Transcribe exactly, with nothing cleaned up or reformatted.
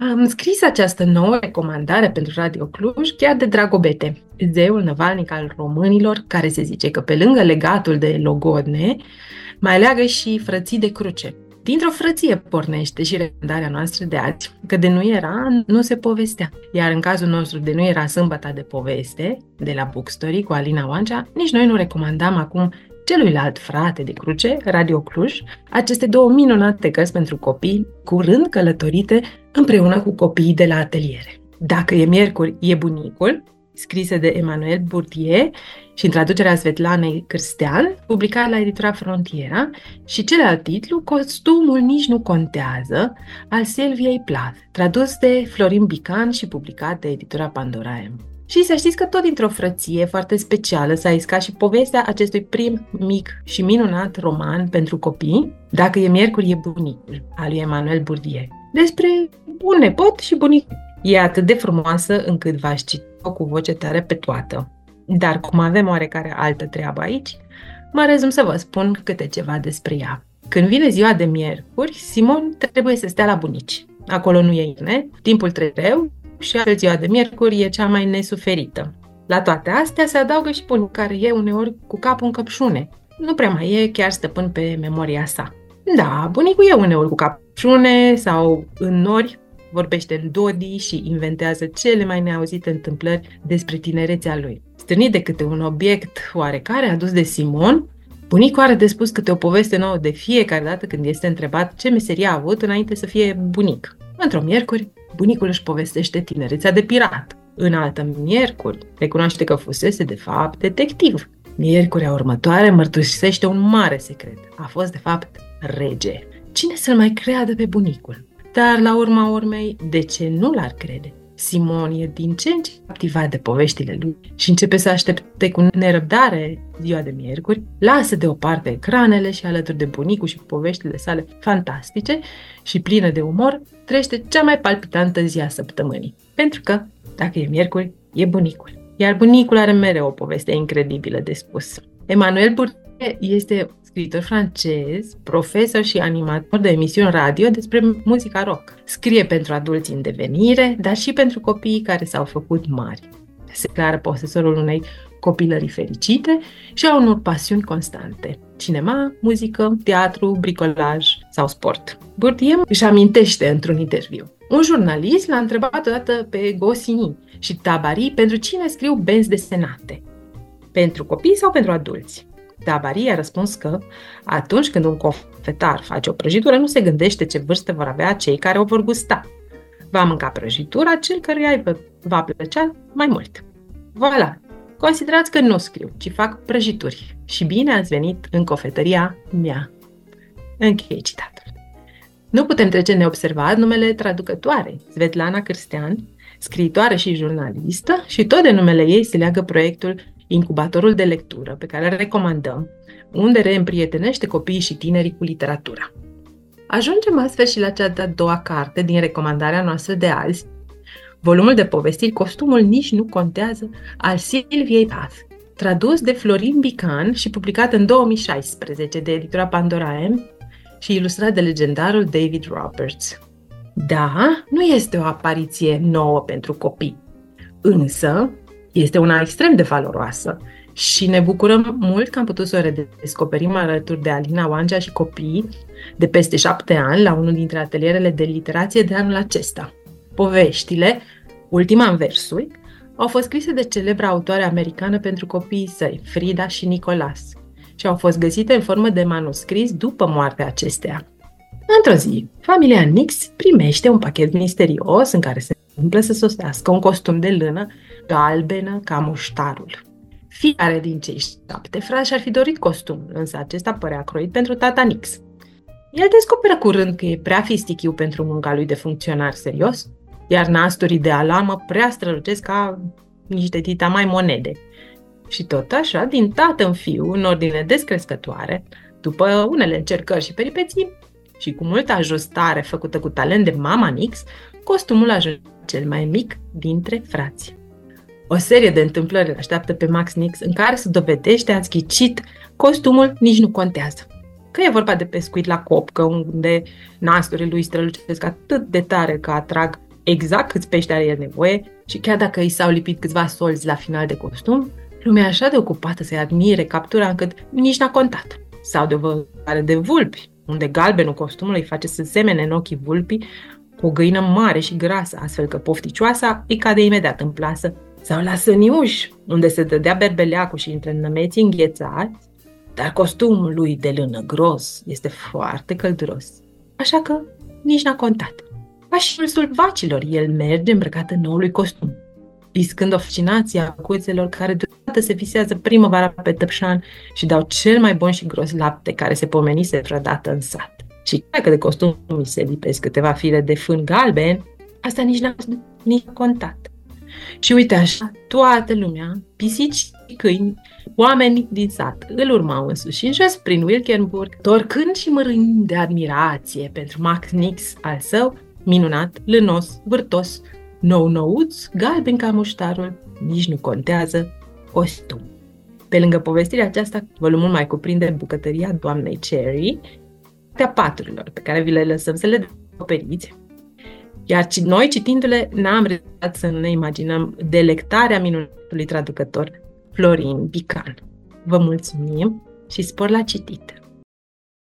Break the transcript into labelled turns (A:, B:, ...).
A: Am scris această nouă recomandare pentru Radio Cluj chiar de Dragobete, zeul năvalnic al românilor, care se zice că pe lângă legatul de Logodne, mai leagă și frății de cruce. Dintr-o frăție pornește și recomandarea noastră de azi, că de nu era, nu se povestea. Iar în cazul nostru de nu era sâmbăta de poveste, de la Bookstory cu Alina Oancea, nici noi nu recomandam acum celuilalt frate de cruce, Radio Cluj, aceste două minunate cărți pentru copii, curând călătorite împreună cu copiii de la ateliere. Dacă e miercuri, e bunicul, scrisă de Emmanuel Bourdieu și în traducerea Svetlanei Cârstean, publicat la editura Frontiera, și celălalt titlu, Costumul nici nu contează, al Silviei Plath, tradus de Florin Bican și publicat de editura Pandora M. Și să știți că tot dintr-o frăție foarte specială s-a iscat și povestea acestui prim, mic și minunat roman pentru copii, Dacă e miercuri, e bunicul, al lui Emmanuel Bourdieu, despre un nepot și bunic. E atât de frumoasă încât v-aș citi-o cu voce tare pe toată. Dar cum avem oarecare altă treabă aici, mă rezum să vă spun câte ceva despre ea. Când vine ziua de miercuri, Simon trebuie să stea la bunici. Acolo nu e internet, timpul trece greu și astfel ziua de miercuri e cea mai nesuferită. La toate astea se adaugă și bunicul, care e uneori cu capul în căpșune. Nu prea mai e chiar stăpân pe memoria sa. Da, bunicul e uneori cu capul în căpșune sau în nori, vorbește în dodi și inventează cele mai neauzite întâmplări despre tinerețea lui. Stârnit de câte un obiect oarecare adus de Simon, bunicul are de spus câte o poveste nouă de fiecare dată când este întrebat ce meserie a avut înainte să fie bunic. Într-o miercuri, bunicul își povestește tinerețea de pirat. În altă miercuri, recunoaște că fusese de fapt detectiv. Miercurea următoare mărturisește un mare secret. A fost de fapt rege. Cine să-l mai creadă pe bunicul? Dar la urma urmei, de ce nu l-ar crede? Simon e din ce în ce captivat de poveștile lui și începe să aștepte cu nerăbdare ziua de miercuri, lasă deoparte ecranele și alături de bunicul și poveștile sale fantastice și pline de umor, trăiește cea mai palpitantă zi a săptămânii. Pentru că, dacă e miercuri, e bunicul. Iar bunicul are mereu o poveste incredibilă de spus. Emmanuel Bourdieu este scriitor francez, profesor și animator de emisiuni radio despre muzica rock. Scrie pentru adulți în devenire, dar și pentru copiii care s-au făcut mari. Se declară posesorul unei copilării fericite și a unor pasiuni constante: cinema, muzică, teatru, bricolaj sau sport. Bourdieu își amintește într-un interviu: un jurnalist l-a întrebat odată pe Goscinny și Tabary pentru cine scriu benzi desenate, pentru copii sau pentru adulți. Tabary a răspuns că atunci când un cofetar face o prăjitură, nu se gândește ce vârstă vor avea cei care o vor gusta. Va mânca prăjitura cel căruia îi va plăcea mai mult. Voilà! Considerați că nu scriu, ci fac prăjituri. Și bine ați venit în cofetăria mea. Încheie citatul. Nu putem trece neobservat numele traducătoarei, Svetlana Cârstean, scriitoare și jurnalistă, și tot de numele ei se leagă proiectul Incubatorul de lectură, pe care îl recomandăm, unde reîmprietenește copiii și tinerii cu literatura. Ajungem astfel și la cea de-a doua carte din recomandarea noastră de azi, volumul de povestiri Costumul nici nu contează, al Silviei Plath, tradus de Florin Bican și publicat în două mii șaisprezece de editura Pandora M și ilustrat de legendarul David Roberts. Da, nu este o apariție nouă pentru copii, însă este una extrem de valoroasă și ne bucurăm mult că am putut să o redescoperim alături de Alina Oancea și copiii de peste șapte ani la unul dintre atelierele de literație de anul acesta. Poveștile, ultima în versuri, au fost scrise de celebra autoare americană pentru copiii săi, Frida și Nicholas, și au fost găsite în formă de manuscris după moartea acesteia. Într-o zi, familia Nix primește un pachet misterios în care se întâmplă să sosească un costum de lână galbenă ca muștarul. Fiecare din cei șapte frați și-ar fi dorit costumul, însă acesta părea croit pentru tata Nix. El descoperă curând că e prea fistichiu pentru munca lui de funcționar serios, iar nasturii de alamă prea strălucesc ca niște tita mai monede. Și tot așa, din tată în fiu, în ordine descrescătoare, după unele încercări și peripeții, și cu multă ajustare făcută cu talent de mama Nix, costumul ajunge cel mai mic dintre frați. O serie de întâmplări îl așteaptă pe Max Nix, în care se dovedește ați ghicit, costumul nici nu contează. Că e vorba de pescuit la copcă, unde nasturile lui strălucesc atât de tare că atrag exact câți pești are el nevoie și chiar dacă i s-au lipit câțiva solzi la final de costum, lumea e așa de ocupată să-i admire captura încât nici n-a contat. Sau de o vânzare de vulpi, unde galbenul costumului îi face să semene în ochii vulpii o găină mare și grasă, astfel că pofticioasa îi cade imediat în plasă. Sau la Săniuș, unde se dădea berbeleacul și între nămeții înghețați, dar costumul lui de lână gros este foarte călduros. Așa că nici n-a contat. Ca și râsul vacilor, el merge îmbrăcat în noului costum, piscând o fascinație a cuțelor care deodată se visează primăvara pe Tăpșan și dau cel mai bun și gros lapte care se pomenise vreodată în sat. Și dacă de costum îi se lipesc câteva fire de fân galben, asta nici n-a nici contat. Și uite așa, toată lumea, pisici și câini, oameni din sat, îl urmau în sus și în jos prin Wilkenburg, torcând și mărâind de admirație pentru Max Nix al său, minunat, lânos, vârtos, nou-nouț, galben ca muștarul, nici nu contează, costum. Pe lângă povestirea aceasta, volumul mai cuprinde bucătăria doamnei Cherry, a paturilor pe care vi le lăsăm să le descoperiți. Iar noi, citindu-le, n-am rezistat să ne imaginăm delectarea minunatului traducător Florin Bican. Vă mulțumim și spor la citit!